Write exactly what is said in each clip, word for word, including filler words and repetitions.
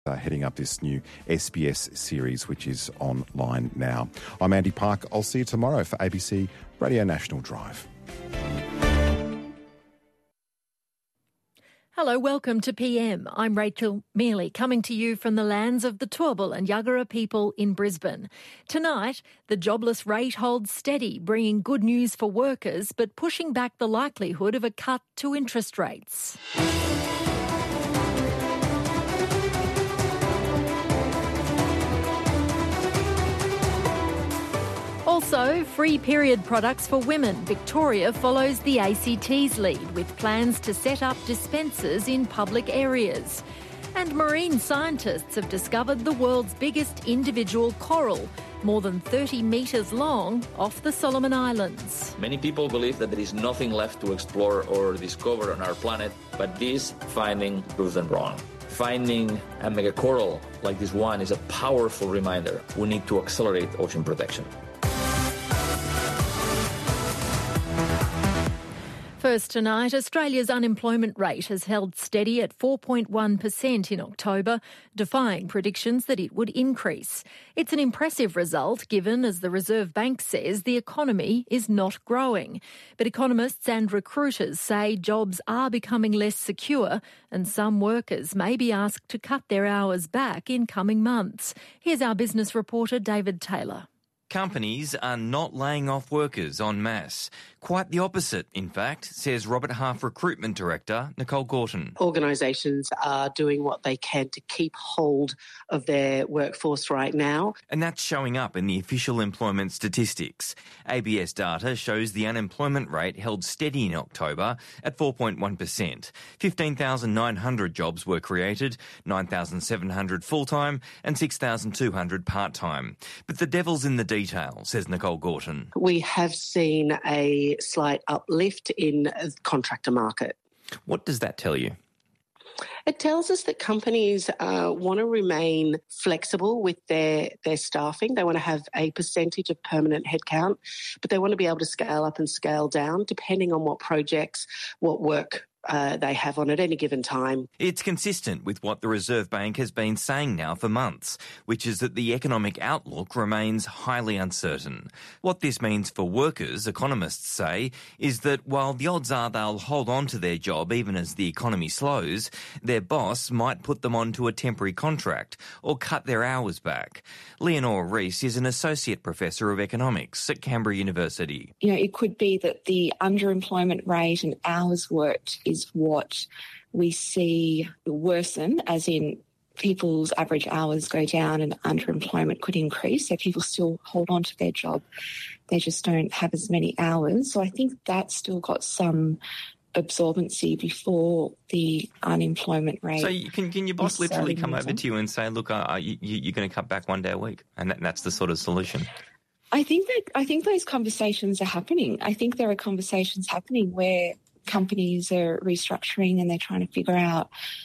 Uh, heading up this new S B S series, which is online now. I'm Andy Park. I'll see you tomorrow for A B C Radio National Drive. Hello, welcome to P M. I'm Rachel Mealy, coming to you from the lands of the Turrbal and Yagara people in Brisbane. Tonight, the jobless rate holds steady, bringing good news for workers, but pushing back the likelihood of a cut to interest rates. Also, free period products for women. Victoria follows the A C T's lead with plans to set up dispensers in public areas. And marine scientists have discovered the world's biggest individual coral, more than thirty metres long, off the Solomon Islands. Many people believe that there is nothing left to explore or discover on our planet, but this finding proves them wrong. Finding a megacoral like this one is a powerful reminder we need to accelerate ocean protection. First tonight, Australia's unemployment rate has held steady at four point one percent in October, defying predictions that it would increase. It's an impressive result given, as the Reserve Bank says, the economy is not growing. But economists and recruiters say jobs are becoming less secure and some workers may be asked to cut their hours back in coming months. Here's our business reporter, David Taylor. Companies are not laying off workers en masse. Quite the opposite, in fact, says Robert Half Recruitment Director Nicole Gorton. Organisations are doing what they can to keep hold of their workforce right now. And that's showing up in the official employment statistics. A B S data shows the unemployment rate held steady in October at four point one percent. fifteen thousand nine hundred jobs were created, nine thousand seven hundred full-time and six thousand two hundred part-time. But the devil's in the detail, says Nicole Gorton. We have seen a slight uplift in the contractor market. What does that tell you? It tells us that companies uh, want to remain flexible with their, their staffing. They want to have a percentage of permanent headcount, but they want to be able to scale up and scale down depending on what projects, what work Uh, they have on at any given time. It's consistent with what the Reserve Bank has been saying now for months, which is that the economic outlook remains highly uncertain. What this means for workers, economists say, is that while the odds are they'll hold on to their job even as the economy slows, their boss might put them onto a temporary contract or cut their hours back. Leonore Rees is an associate professor of economics at Canberra University. You know, it could be that the underemployment rate and hours worked is what we see worsen, as in people's average hours go down and underemployment could increase. So people still hold on to their job. They just don't have as many hours. So I think that's still got some absorbency before the unemployment rate. So you, can, can your boss literally come over to you and say, look, uh, you, you're going to cut back one day a week? And that, that's the sort of solution. I think that I think those conversations are happening. I think there are conversations happening where companies are restructuring and they're trying to figure out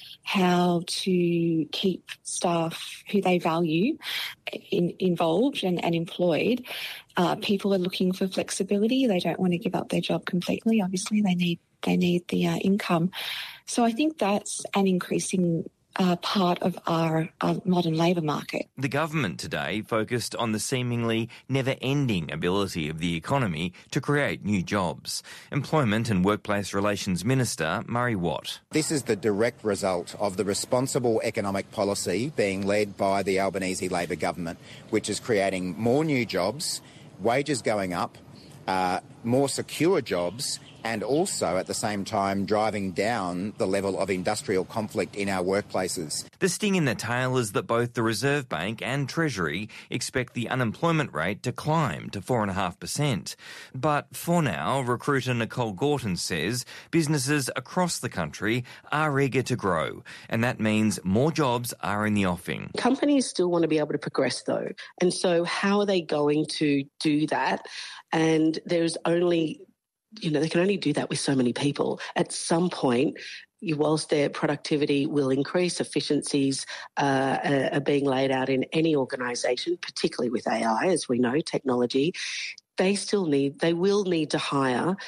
how to keep staff who they value in, involved and, and employed. Uh, people are looking for flexibility. They don't want to give up their job completely. Obviously, they need they need the uh, income. So I think that's an increasing Uh, part of our, our modern labour market. The government today focused on the seemingly never-ending ability of the economy to create new jobs. Employment and Workplace Relations Minister Murray Watt. This is the direct result of the responsible economic policy being led by the Albanese Labor government, which is creating more new jobs, wages going up, uh, more secure jobs, and also at the same time driving down the level of industrial conflict in our workplaces. The sting in the tail is that both the Reserve Bank and Treasury expect the unemployment rate to climb to four point five percent. But for now, recruiter Nicole Gorton says businesses across the country are eager to grow, and that means more jobs are in the offing. Companies still want to be able to progress, though. And so how are they going to do that? And there's only You know, they can only do that with so many people. At some point, whilst their productivity will increase, efficiencies uh, are being laid out in any organisation, particularly with A I, as we know, technology. they still need, they will need to hire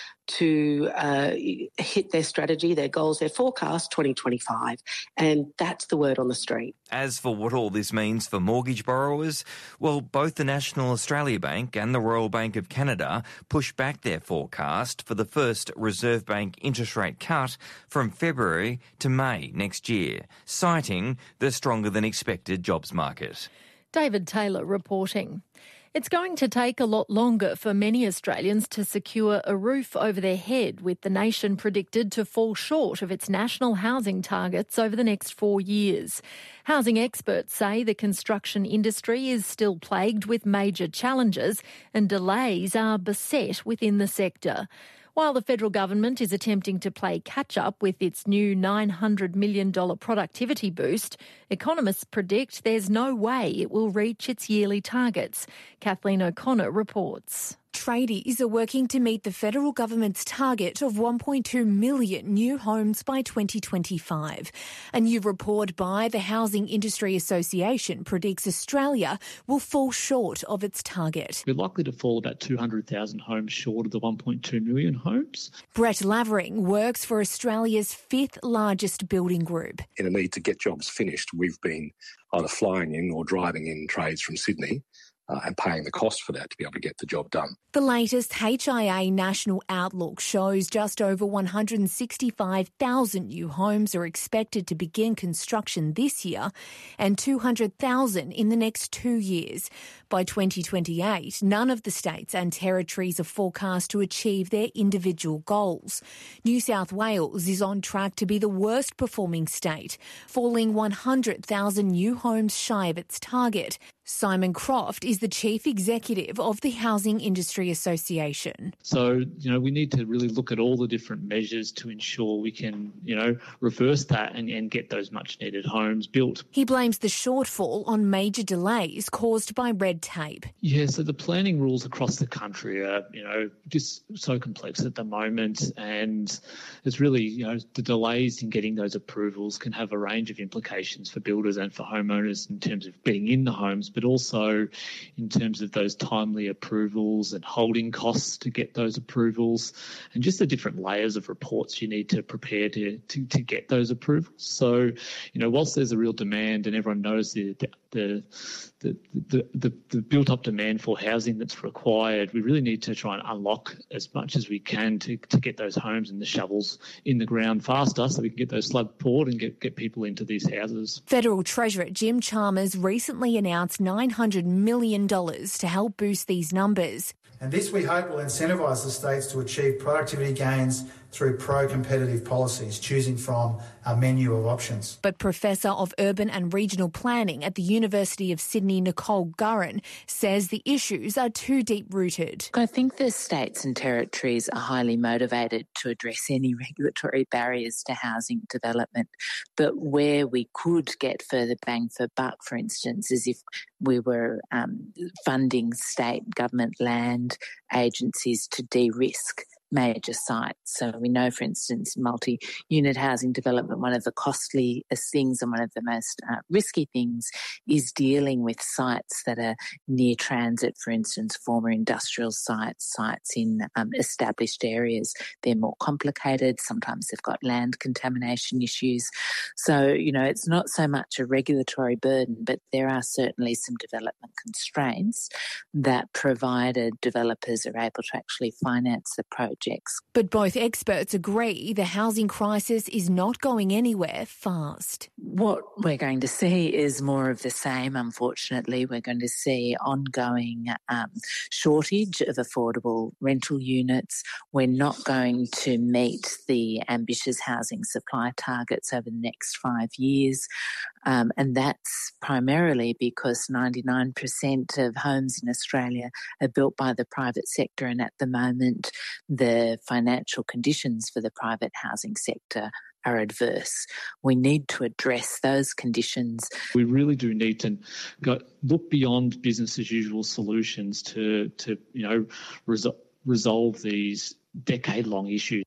to uh, hit their strategy, their goals, their forecast twenty twenty-five. And that's the word on the street. As for what all this means for mortgage borrowers, well, both the National Australia Bank and the Royal Bank of Canada pushed back their forecast for the first Reserve Bank interest rate cut from February to May next year, citing the stronger than expected jobs market. David Taylor reporting. It's going to take a lot longer for many Australians to secure a roof over their head, with the nation predicted to fall short of its national housing targets over the next four years. Housing experts say the construction industry is still plagued with major challenges and delays are beset within the sector. While the federal government is attempting to play catch-up with its new nine hundred million dollars productivity boost, economists predict there's no way it will reach its yearly targets. Kathleen O'Connor reports. Tradies are working to meet the federal government's target of one point two million new homes by twenty twenty-five. A new report by the Housing Industry Association predicts Australia will fall short of its target. We're likely to fall about two hundred thousand homes short of the one point two million homes. Brett Lavering works for Australia's fifth largest building group. In a need to get jobs finished, we've been either flying in or driving in trades from Sydney Uh, and paying the cost for that to be able to get the job done. The latest H I A National Outlook shows just over one hundred sixty-five thousand new homes are expected to begin construction this year and two hundred thousand in the next two years. By twenty twenty-eight, none of the states and territories are forecast to achieve their individual goals. New South Wales is on track to be the worst performing state, falling one hundred thousand new homes shy of its target. Simon Croft is the Chief Executive of the Housing Industry Association. So, you know, we need to really look at all the different measures to ensure we can, you know, reverse that and, and get those much needed homes built. He blames the shortfall on major delays caused by red tape. Yeah, so the planning rules across the country are, you know, just so complex at the moment, and it's really, you know, the delays in getting those approvals can have a range of implications for builders and for homeowners in terms of getting in the homes, but also in terms of those timely approvals and holding costs to get those approvals, and just the different layers of reports you need to prepare to, to, to get those approvals. So, you know, whilst there's a real demand and everyone knows the the the, the, the, the built-up demand for housing that's required, we really need to try and unlock as much as we can to, to get those homes and the shovels in the ground faster so we can get those slabs poured and get, get people into these houses. Federal Treasurer Jim Chalmers recently announced nine hundred million dollars to help boost these numbers. And this, we hope, will incentivise the states to achieve productivity gains through pro-competitive policies, choosing from a menu of options. But Professor of Urban and Regional Planning at the University of Sydney, Nicole Gurran, says the issues are too deep-rooted. I think the states and territories are highly motivated to address any regulatory barriers to housing development. But where we could get further bang for buck, for instance, is if we were um, funding state government land agencies to de-risk major sites. So we know, for instance, multi-unit housing development, one of the costliest things and one of the most uh, risky things is dealing with sites that are near transit, for instance, former industrial sites, sites in um, established areas. They're more complicated. Sometimes they've got land contamination issues. So, you know, it's not so much a regulatory burden, but there are certainly some development constraints that provided developers are able to actually finance the project. But both experts agree the housing crisis is not going anywhere fast. What we're going to see is more of the same, unfortunately. We're going to see ongoing um, shortage of affordable rental units. We're not going to meet the ambitious housing supply targets over the next five years. Um, and that's primarily because ninety-nine percent of homes in Australia are built by the private sector, and at the moment the financial conditions for the private housing sector are adverse. We need to address those conditions. We really do need to go, look beyond business as usual solutions to, to you know, resol- resolve these decade-long issues.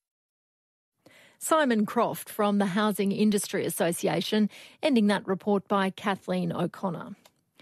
Simon Croft from the Housing Industry Association, ending that report by Kathleen O'Connor.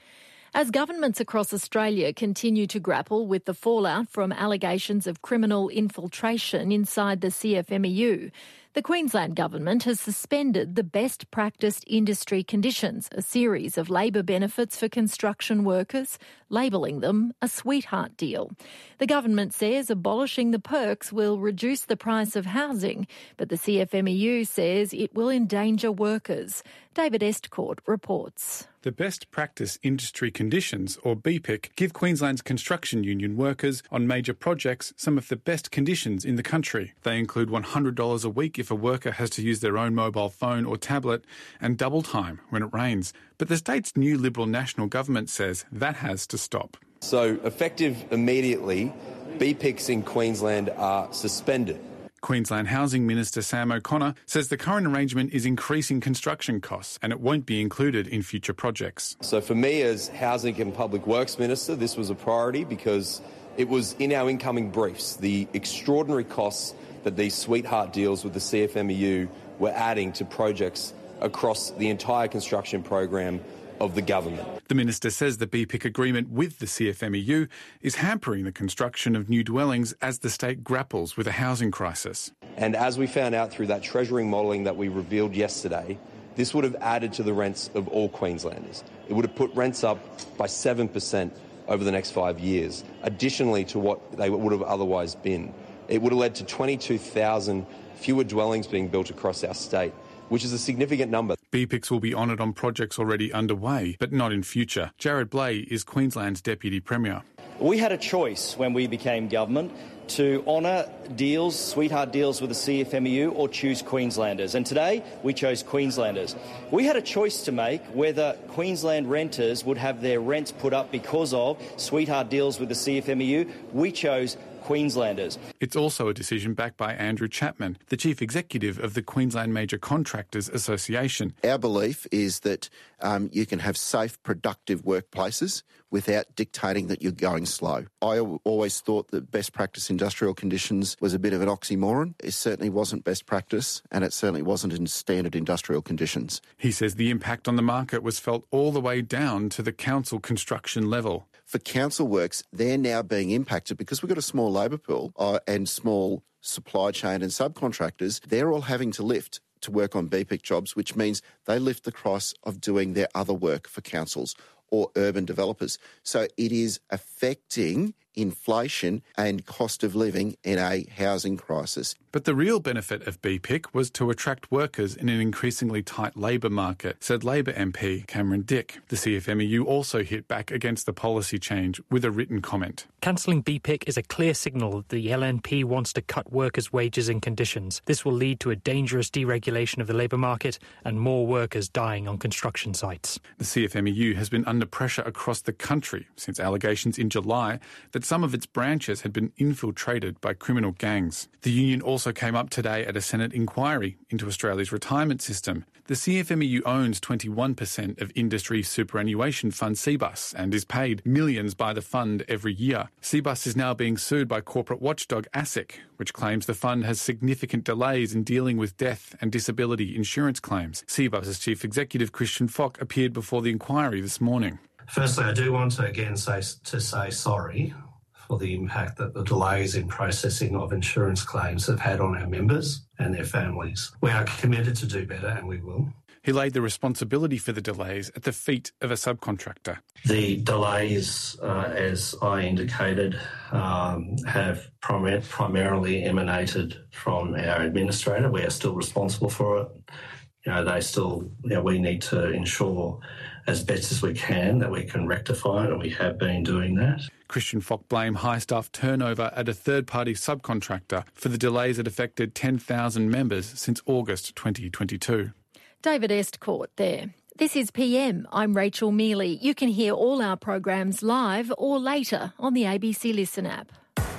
As governments across Australia continue to grapple with the fallout from allegations of criminal infiltration inside the C F M E U, the Queensland Government has suspended the Best Practice Industry Conditions, a series of labour benefits for construction workers, labelling them a sweetheart deal. The government says abolishing the perks will reduce the price of housing, but the C F M E U says it will endanger workers. David Estcourt reports. The Best Practice Industry Conditions, or B P I C, give Queensland's construction union workers on major projects some of the best conditions in the country. They include one hundred dollars a week if a worker has to use their own mobile phone or tablet, and double time when it rains. But the state's new Liberal National Government says that has to stop. So, effective immediately, B P I Cs in Queensland are suspended. Queensland Housing Minister Sam O'Connor says the current arrangement is increasing construction costs and it won't be included in future projects. So for me as Housing and Public Works Minister, this was a priority because it was in our incoming briefs, the extraordinary costs that these sweetheart deals with the C F M E U were adding to projects across the entire construction program of the government. The minister says the B P I C agreement with the C F M E U is hampering the construction of new dwellings as the state grapples with a housing crisis. And as we found out through that treasuring modelling that we revealed yesterday, this would have added to the rents of all Queenslanders. It would have put rents up by seven percent over the next five years, additionally to what they would have otherwise been. It would have led to twenty-two thousand fewer dwellings being built across our state, which is a significant number. B P I Cs will be honoured on projects already underway, but not in future. Jared Blay is Queensland's Deputy Premier. We had a choice when we became government to honour deals, sweetheart deals with the C F M E U, or choose Queenslanders. And today, we chose Queenslanders. We had a choice to make whether Queensland renters would have their rents put up because of sweetheart deals with the C F M E U. We chose Queenslanders. It's also a decision backed by Andrew Chapman, the Chief Executive of the Queensland Major Contractors Association. Our belief is that um, you can have safe, productive workplaces without dictating that you're going slow. I always thought that best practice industrial conditions was a bit of an oxymoron. It certainly wasn't best practice, and it certainly wasn't in standard industrial conditions. He says the impact on the market was felt all the way down to the council construction level. For council works, they're now being impacted because we've got a small labour pool uh, and small supply chain and subcontractors. They're all having to lift to work on B P I C jobs, which means they lift the cost of doing their other work for councils or urban developers. So it is affecting inflation and cost of living in a housing crisis. But the real benefit of B P I C was to attract workers in an increasingly tight labour market, said Labor M P Cameron Dick. The C F M E U also hit back against the policy change with a written comment. Cancelling B P I C is a clear signal that the L N P wants to cut workers' wages and conditions. This will lead to a dangerous deregulation of the labour market and more workers dying on construction sites. The C F M E U has been under pressure across the country since allegations in July that some of its branches had been infiltrated by criminal gangs. The union also came up today at a Senate inquiry into Australia's retirement system. The C F M E U owns twenty-one percent of industry superannuation fund Cbus and is paid millions by the fund every year. Cbus is now being sued by corporate watchdog ASIC, which claims the fund has significant delays in dealing with death and disability insurance claims. Cbus's chief executive Christian Fock appeared before the inquiry this morning. Firstly, I do want to again say to say sorry for the impact that the delays in processing of insurance claims have had on our members and their families. We are committed to do better, and we will. He laid the responsibility for the delays at the feet of a subcontractor. The delays, uh, as I indicated, um, have prim- primarily emanated from our administrator. We are still responsible for it. You know, they still, you know, we need to ensure as best as we can that we can rectify it, and we have been doing that. Christian Fock blamed high staff turnover at a third-party subcontractor for the delays that affected ten thousand members since August twenty twenty-two. David Estcourt there. This is P M. I'm Rachel Mealy. You can hear all our programs live or later on the A B C Listen app.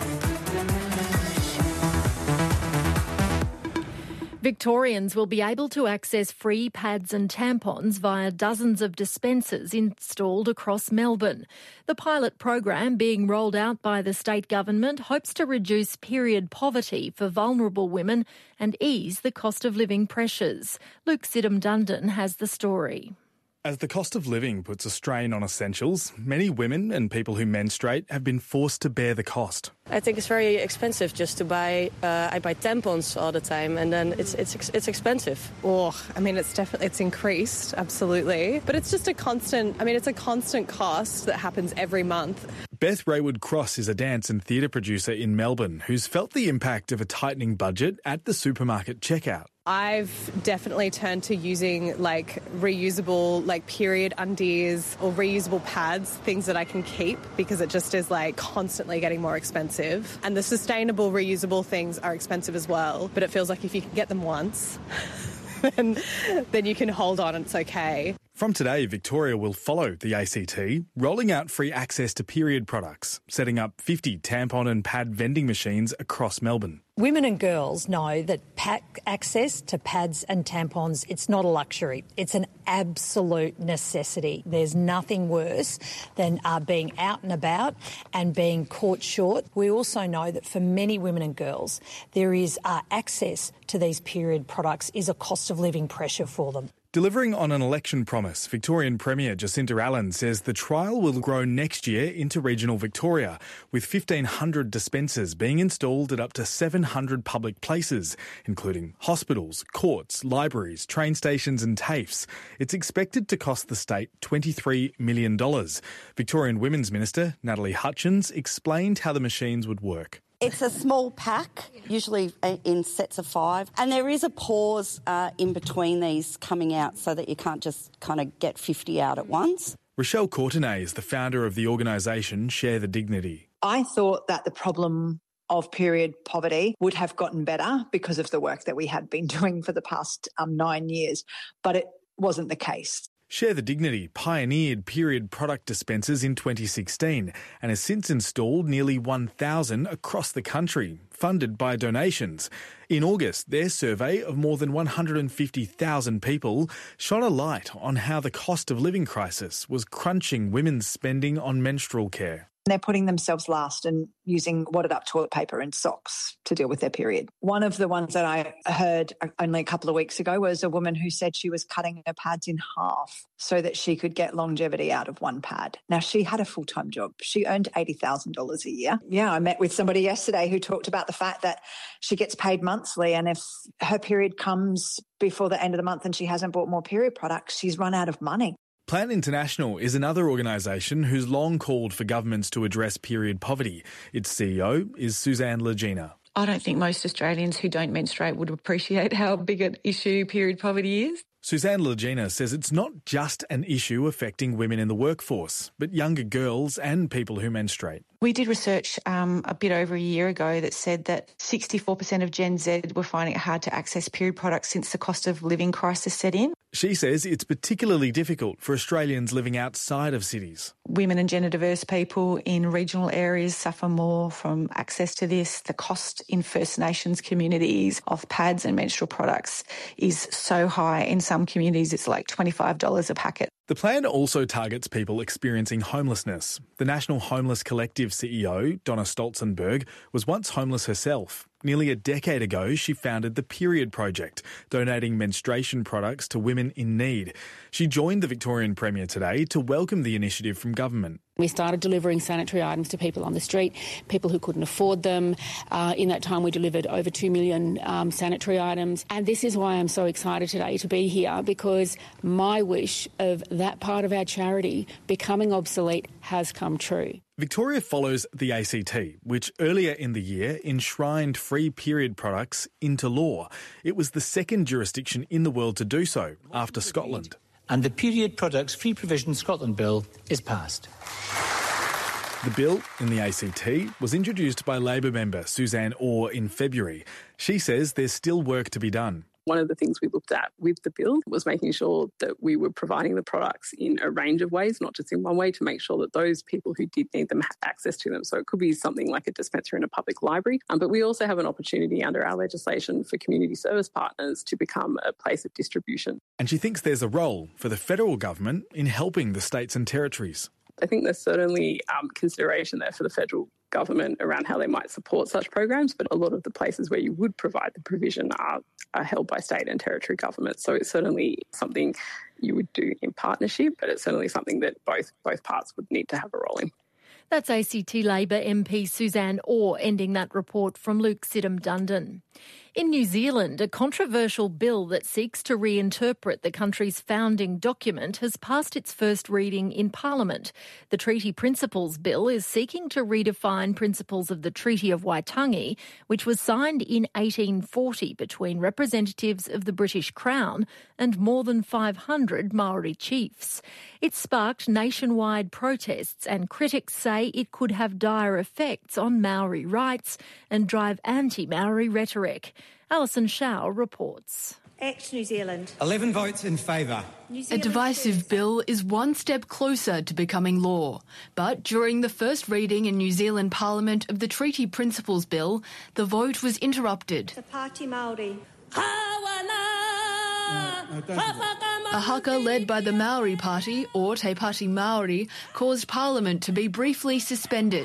Victorians will be able to access free pads and tampons via dozens of dispensers installed across Melbourne. The pilot program being rolled out by the state government hopes to reduce period poverty for vulnerable women and ease the cost of living pressures. Luke Sidham-Dundon has the story. As the cost of living puts a strain on essentials, many women and people who menstruate have been forced to bear the cost. I think it's very expensive just to buy. Uh, I buy tampons all the time, and then it's it's it's expensive. Oh, I mean, it's definitely it's increased, absolutely. But it's just a constant. I mean, it's a constant cost that happens every month. Beth Raywood Cross is a dance and theatre producer in Melbourne who's felt the impact of a tightening budget at the supermarket checkout. I've definitely turned to using like reusable like period undies or reusable pads, things that I can keep, because it just is like constantly getting more expensive. And the sustainable reusable things are expensive as well, but it feels like if you can get them once, then, then you can hold on and it's okay. From today, Victoria will follow the A C T, rolling out free access to period products, setting up fifty tampon and pad vending machines across Melbourne. Women and girls know that pack access to pads and tampons, it's not a luxury. It's an absolute necessity. There's nothing worse than uh, being out and about and being caught short. We also know that for many women and girls, there is uh, access to these period products is a cost of living pressure for them. Delivering on an election promise, Victorian Premier Jacinta Allen says the trial will grow next year into regional Victoria, with fifteen hundred dispensers being installed at up to seven hundred public places, including hospitals, courts, libraries, train stations and TAFEs. It's expected to cost the state twenty-three million dollars. Victorian Women's Minister Natalie Hutchins explained how the machines would work. It's a small pack, usually in sets of five, and there is a pause uh, in between these coming out so that you can't just kind of get fifty out at once. Rochelle Courtenay is the founder of the organisation Share the Dignity. I thought that the problem of period poverty would have gotten better because of the work that we had been doing for the past um, nine years, but it wasn't the case. Share the Dignity pioneered period product dispensers in twenty sixteen and has since installed nearly one thousand across the country, funded by donations. In August, their survey of more than one hundred fifty thousand people shone a light on how the cost of living crisis was crunching women's spending on menstrual care. They're putting themselves last and using wadded up toilet paper and socks to deal with their period. One of the ones that I heard only a couple of weeks ago was a woman who said she was cutting her pads in half so that she could get longevity out of one pad. Now, she had a full-time job. She earned eighty thousand dollars a year. Yeah, I met with somebody yesterday who talked about the fact that she gets paid monthly, and if her period comes before the end of the month and she hasn't bought more period products, she's run out of money. Plan International is another organisation who's long called for governments to address period poverty. Its C E O is Suzanne Legina. I don't think most Australians who don't menstruate would appreciate how big an issue period poverty is. Suzanne Legina says it's not just an issue affecting women in the workforce, but younger girls and people who menstruate. We did research um, a bit over a year ago that said that sixty-four percent of Gen Z were finding it hard to access period products since the cost of living crisis set in. She says it's particularly difficult for Australians living outside of cities. Women and gender diverse people in regional areas suffer more from access to this. The cost in First Nations communities of pads and menstrual products is so high. In some communities, it's like twenty-five dollars a packet. The plan also targets people experiencing homelessness. The National Homeless Collective C E O, Donna Stolzenberg, was once homeless herself. Nearly a decade ago, she founded the Period Project, donating menstruation products to women in need. She joined the Victorian Premier today to welcome the initiative from government. We started delivering sanitary items to people on the street, people who couldn't afford them. Uh, in that time, we delivered over two million um, sanitary items. And this is why I'm so excited today to be here, because my wish of that part of our charity becoming obsolete has come true. Victoria follows the A C T, which earlier in the year enshrined free period products into law. It was the second jurisdiction in the world to do so, after Scotland. And the Period Products Free Provision Scotland Bill is passed. The bill in the A C T was introduced by Labor member Suzanne Orr in February. She says there's still work to be done. One of the things we looked at with the bill was making sure that we were providing the products in a range of ways, not just in one way, to make sure that those people who did need them had access to them. So it could be something like a dispenser in a public library. Um, but we also have an opportunity under our legislation for community service partners to become a place of distribution. And she thinks there's a role for the federal government in helping the states and territories. I think there's certainly um, consideration there for the federal government around how they might support such programs, but a lot of the places where you would provide the provision are, are held by state and territory governments. So it's certainly something you would do in partnership, but it's certainly something that both both parts would need to have a role in. That's A C T Labor M P Suzanne Orr ending that report from Luke Sidham-Dundon. In New Zealand, a controversial bill that seeks to reinterpret the country's founding document has passed its first reading in Parliament. The Treaty Principles Bill is seeking to redefine principles of the Treaty of Waitangi, which was signed in eighteen forty between representatives of the British Crown and more than five hundred Maori chiefs. It sparked nationwide protests, and critics say it could have dire effects on Maori rights and drive anti-Maori rhetoric. Alison Shao reports. Act New Zealand. eleven votes in favour. A divisive bill is one step closer to becoming law. But during the first reading in New Zealand Parliament of the Treaty Principles Bill, the vote was interrupted. Te Pāti Māori. A haka led by the Maori Party, or Te Pāti Māori, caused Parliament to be briefly suspended.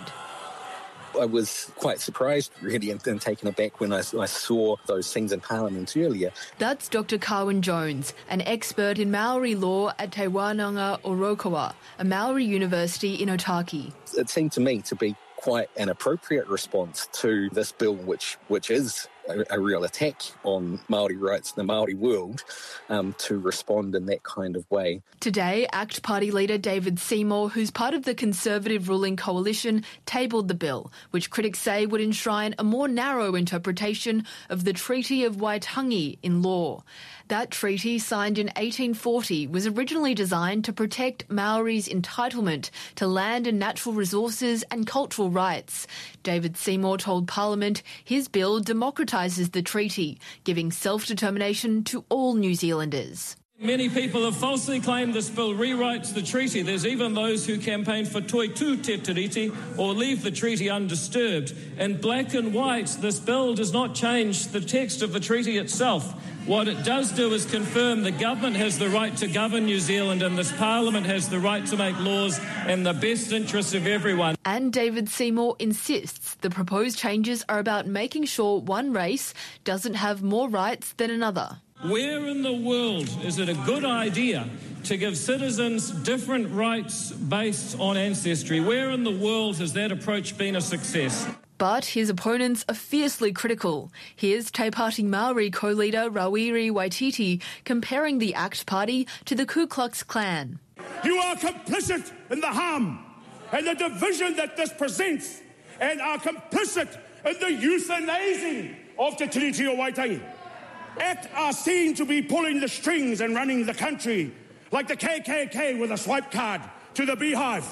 I was quite surprised, really, and, and taken aback when I, I saw those things in Parliament earlier. That's Doctor Carwyn Jones, an expert in Maori law at Te Wānanga Orokawa, a Maori university in Otaki. It seemed to me to be quite an appropriate response to this bill, which which is a, a real attack on Māori rights in the Māori world, um, to respond in that kind of way. Today, ACT Party leader David Seymour, who's part of the Conservative ruling coalition, tabled the bill, which critics say would enshrine a more narrow interpretation of the Treaty of Waitangi in law. That treaty, signed in eighteen forty, was originally designed to protect Maori's entitlement to land and natural resources and cultural rights. David Seymour told Parliament his bill democratises the treaty, giving self-determination to all New Zealanders. Many people have falsely claimed this bill rewrites the treaty. There's even those who campaign for toi tu te tiriti, or leave the treaty undisturbed. In black and white, this bill does not change the text of the treaty itself. What it does do is confirm the government has the right to govern New Zealand, and this Parliament has the right to make laws in the best interests of everyone. And David Seymour insists the proposed changes are about making sure one race doesn't have more rights than another. Where in the world is it a good idea to give citizens different rights based on ancestry? Where in the world has that approach been a success? But his opponents are fiercely critical. Here's Te Pāti Māori co-leader Rawiri Waititi comparing the ACT Party to the Ku Klux Klan. You are complicit in the harm and the division that this presents, and are complicit in the euthanizing of the Treaty of Waitangi. ACT are seen to be pulling the strings and running the country like the K K K with a swipe card to the beehive.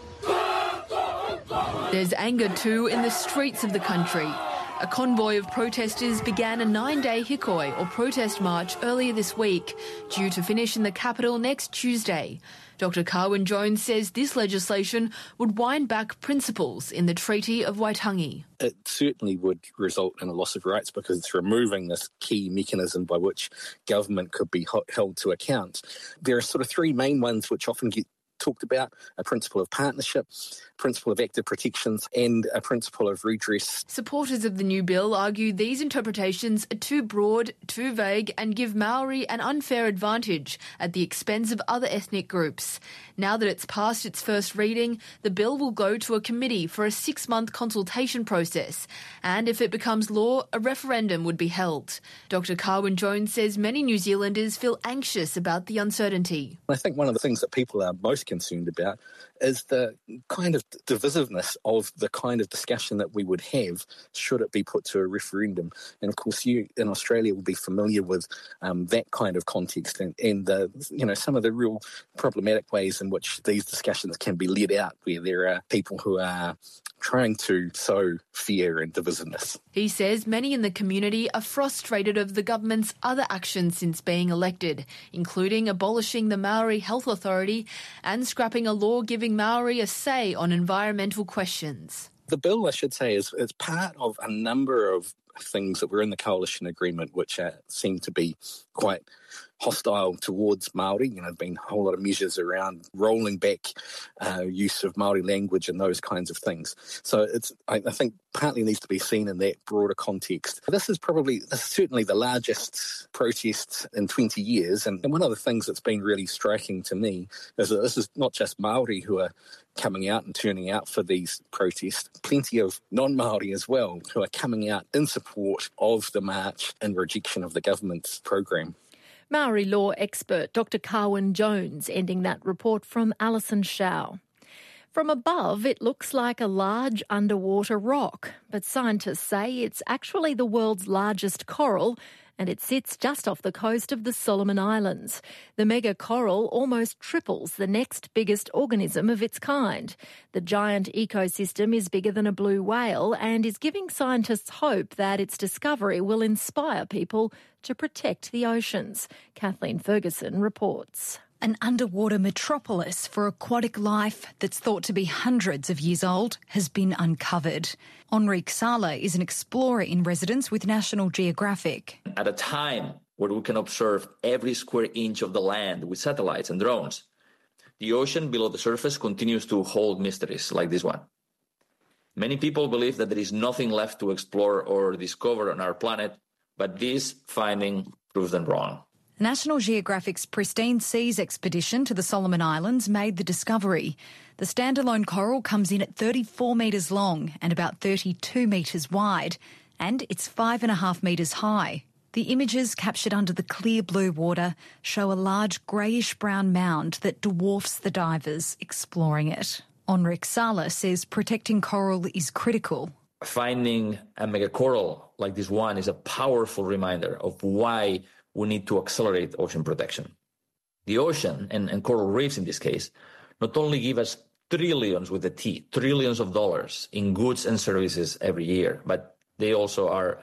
There's anger too in the streets of the country. A convoy of protesters began a nine-day hikoi, or protest march, earlier this week, due to finish in the capital next Tuesday. Doctor Carwyn Jones says this legislation would wind back principles in the Treaty of Waitangi. It certainly would result in a loss of rights because it's removing this key mechanism by which government could be held to account. There are sort of three main ones which often get talked about: a principle of partnership, principle of active protections, and a principle of redress. Supporters of the new bill argue these interpretations are too broad, too vague, and give Maori an unfair advantage at the expense of other ethnic groups. Now that it's passed its first reading, the bill will go to a committee for a six-month consultation process, and if it becomes law, a referendum would be held. Doctor Carwyn Jones says many New Zealanders feel anxious about the uncertainty. I think one of the things that people are most concerned about is the kind of divisiveness of the kind of discussion that we would have should it be put to a referendum. And of course, you in Australia will be familiar with um, that kind of context and, and the, you know, some of the real problematic ways in which these discussions can be led out, where there are people who are trying to sow fear and divisiveness. He says many in the community are frustrated of the government's other actions since being elected, including abolishing the Maori Health Authority and scrapping a law giving Maori a say on environmental questions. The bill, I should say, is, is part of a number of things that were in the coalition agreement which uh, seem to be quite hostile towards Māori. You know, been a whole lot of measures around rolling back uh, use of Māori language and those kinds of things. So it's, I, I think, partly needs to be seen in that broader context. This is probably, this is certainly the largest protest in twenty years, and, and one of the things that's been really striking to me is that this is not just Māori who are coming out and turning out for these protests, plenty of non-Māori as well who are coming out in support of the march and rejection of the government's program. Maori law expert Doctor Carwyn Jones ending that report from Alison Shao. From above, it looks like a large underwater rock, but scientists say it's actually the world's largest coral, and it sits just off the coast of the Solomon Islands. The mega coral almost triples the next biggest organism of its kind. The giant ecosystem is bigger than a blue whale and is giving scientists hope that its discovery will inspire people to protect the oceans. Kathleen Ferguson reports. An underwater metropolis for aquatic life that's thought to be hundreds of years old has been uncovered. Enrique Sala is an explorer in residence with National Geographic. At a time where we can observe every square inch of the land with satellites and drones, the ocean below the surface continues to hold mysteries like this one. Many people believe that there is nothing left to explore or discover on our planet, but this finding proves them wrong. National Geographic's Pristine Seas expedition to the Solomon Islands made the discovery. The standalone coral comes in at thirty-four metres long and about thirty-two metres wide, and it's five and a half metres high. The images captured under the clear blue water show a large greyish-brown mound that dwarfs the divers exploring it. Enrique Sala says protecting coral is critical. Finding a megacoral like this one is a powerful reminder of why we need to accelerate ocean protection. The ocean, and, and coral reefs in this case, not only give us trillions with a T, trillions of dollars in goods and services every year, but they also are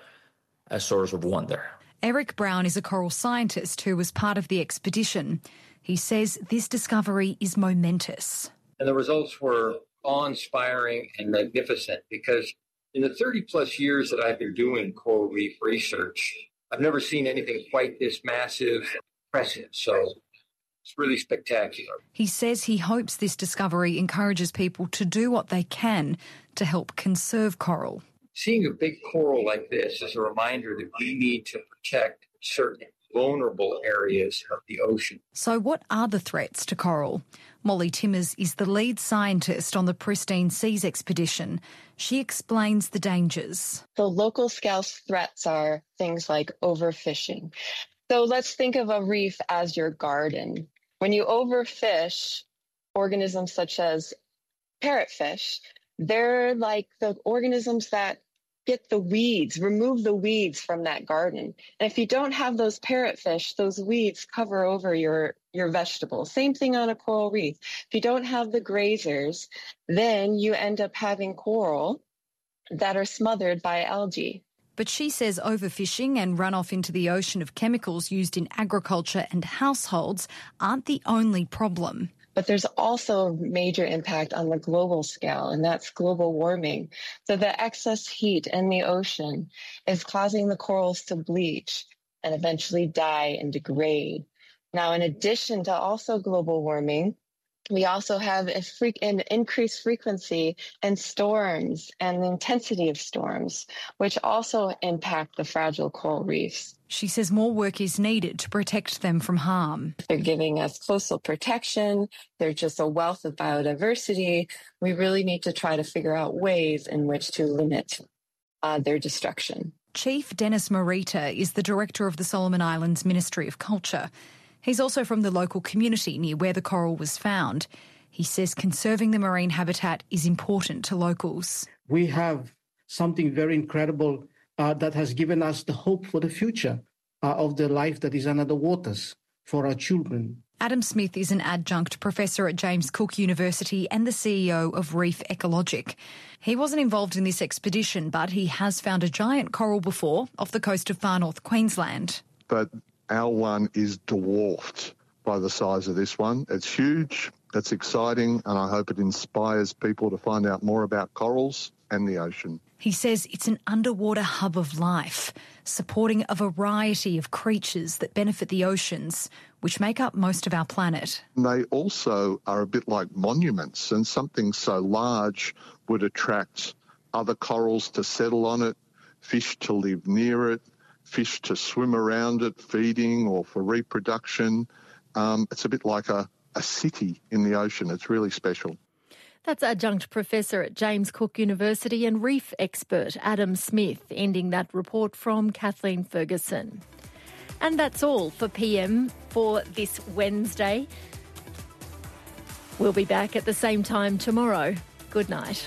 a source of wonder. Eric Brown is a coral scientist who was part of the expedition. He says this discovery is momentous. And the results were awe-inspiring and magnificent because in the thirty plus years that I've been doing coral reef research, I've never seen anything quite this massive, impressive. So it's really spectacular. He says he hopes this discovery encourages people to do what they can to help conserve coral. Seeing a big coral like this is a reminder that we need to protect certain vulnerable areas of the ocean. So what are the threats to coral? Molly Timmers is the lead scientist on the Pristine Seas expedition. She explains the dangers. The local scale threats are things like overfishing. So let's think of a reef as your garden. When you overfish, organisms such as parrotfish, they're like the organisms that get the weeds, remove the weeds from that garden. And if you don't have those parrotfish, those weeds cover over your, your vegetables. Same thing on a coral reef. If you don't have the grazers, then you end up having coral that are smothered by algae. But she says overfishing and runoff into the ocean of chemicals used in agriculture and households aren't the only problem. But there's also a major impact on the global scale, and that's global warming. So the excess heat in the ocean is causing the corals to bleach and eventually die and degrade. Now, in addition to also global warming, we also have a fre- an increased frequency in storms and the intensity of storms, which also impact the fragile coral reefs. She says more work is needed to protect them from harm. They're giving us coastal protection. They're just a wealth of biodiversity. We really need to try to figure out ways in which to limit uh, their destruction. Chief Dennis Morita is the director of the Solomon Islands Ministry of Culture. He's also from the local community near where the coral was found. He says conserving the marine habitat is important to locals. We have something very incredible uh, that has given us the hope for the future uh, of the life that is under the waters for our children. Adam Smith is an adjunct professor at James Cook University and the C E O of Reef Ecologic. He wasn't involved in this expedition, but he has found a giant coral before off the coast of far north Queensland. But our one is dwarfed by the size of this one. It's huge, it's exciting, and I hope it inspires people to find out more about corals and the ocean. He says it's an underwater hub of life, supporting a variety of creatures that benefit the oceans, which make up most of our planet. They also are a bit like monuments, and something so large would attract other corals to settle on it, fish to live near it, fish to swim around it, feeding or for reproduction. Um, it's a bit like a, a city in the ocean. It's really special. That's adjunct professor at James Cook University and reef expert Adam Smith, ending that report from Kathleen Ferguson. And that's all for P M for this Wednesday. We'll be back at the same time tomorrow. Good night.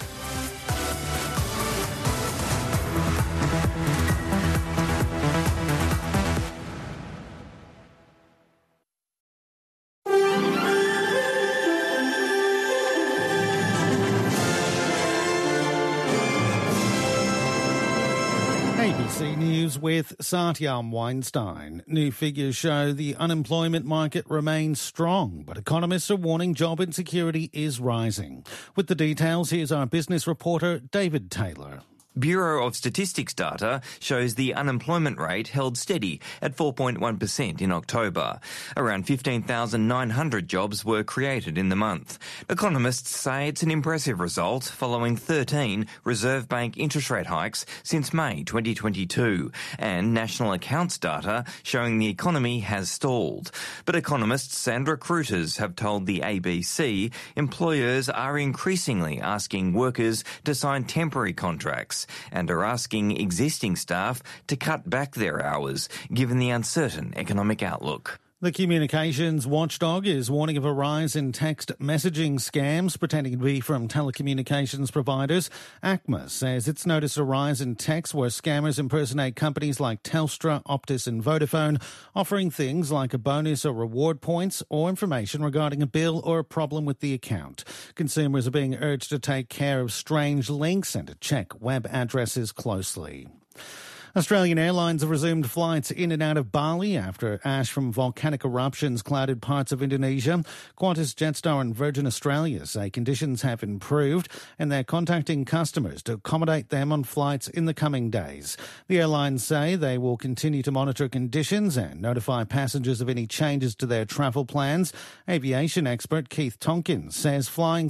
A B C News with Satyam Weinstein. New figures show the unemployment market remains strong, but economists are warning job insecurity is rising. With the details, here's our business reporter, David Taylor. Bureau of Statistics data shows the unemployment rate held steady at four point one percent in October. Around fifteen thousand nine hundred jobs were created in the month. Economists say it's an impressive result following thirteen Reserve Bank interest rate hikes since May twenty twenty-two, and national accounts data showing the economy has stalled. But economists and recruiters have told the A B C employers are increasingly asking workers to sign temporary contracts and are asking existing staff to cut back their hours, given the uncertain economic outlook. The communications watchdog is warning of a rise in text messaging scams pretending to be from telecommunications providers. ACMA says it's noticed a rise in texts where scammers impersonate companies like Telstra, Optus and Vodafone, offering things like a bonus or reward points or information regarding a bill or a problem with the account. Consumers are being urged to take care of strange links and to check web addresses closely. Australian Airlines have resumed flights in and out of Bali after ash from volcanic eruptions clouded parts of Indonesia. Qantas, Jetstar and Virgin Australia say conditions have improved and they're contacting customers to accommodate them on flights in the coming days. The airlines say they will continue to monitor conditions and notify passengers of any changes to their travel plans. Aviation expert Keith Tompkins says flying